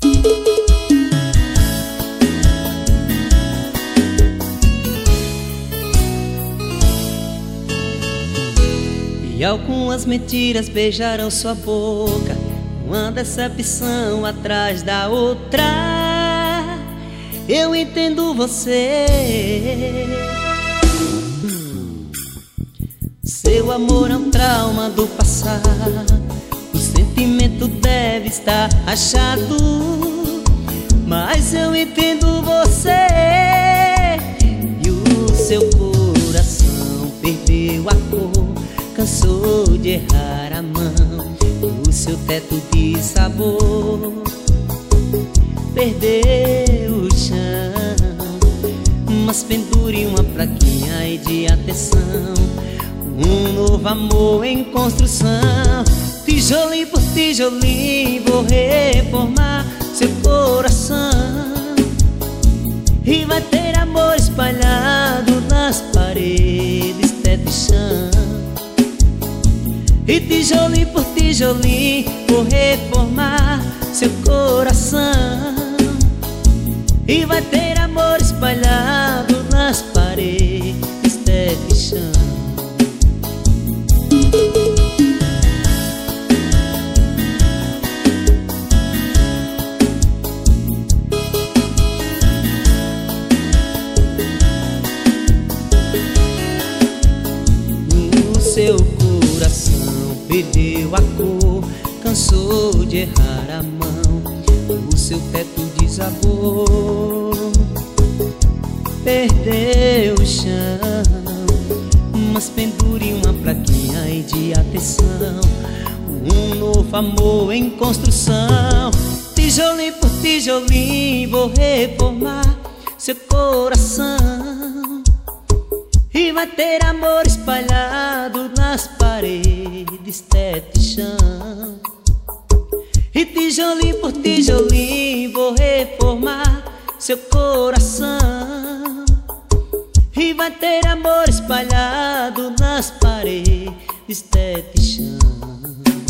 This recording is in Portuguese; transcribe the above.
E algumas mentiras beijaram sua boca, uma decepção atrás da outra. Eu entendo você. Seu amor é um trauma do passado, o sentimento deve estar rachado. Mas eu entendo você. E o seu coração perdeu a cor, cansou de errar a mão, o seu teto de sabor perdeu o chão. Mas pendure uma plaquinha aí de atenção, um novo amor em construção. Tijolinho por tijolinho vou reformar seu coração, e vai ter amor espalhado nas paredes, teto e chão. E tijolinho por tijolinho vou reformar seu coração, e vai ter amor espalhado nas paredes, teto e chão. Seu coração perdeu a cor, cansou de errar a mão, o seu teto desabou, perdeu o chão. Mas pendure uma plaquinha aí de atenção, um novo amor em construção. Tijolinho por tijolinho vou reformar seu coração, e vai ter amor espalhado nas paredes, teto e chão. E tijolinho por tijolinho vou reformar seu coração, e vai ter amor espalhado nas paredes, teto e chão.